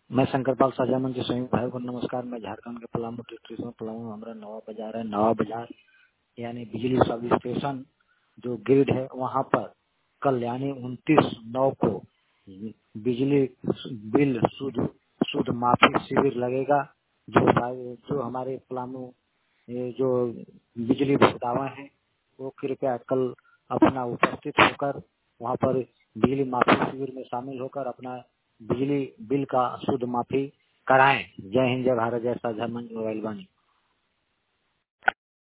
मैं शंकरपाल साजामन जी संयुक्त भाई को नमस्कार। मैं झारखंड के पलामू डिस्ट्रिक्ट में पलामू हमारा नवा बाजार है। नवा बाजार यानी बिजली सब स्टेशन जो ग्रिड है वहाँ पर कल यानी 29/9 को बिजली बिल शुद्ध माफी शिविर लगेगा। जो हमारे पलामू जो बिजली भुगतावा है वो कृपया कल अपना उपस्थित होकर वहाँ पर बिजली माफी शिविर में शामिल होकर अपना बिजली बिल का शुद्ध माफी कराएं। जय हिंद, जय भारत, जय साझा मंच मोबाइल वाणी।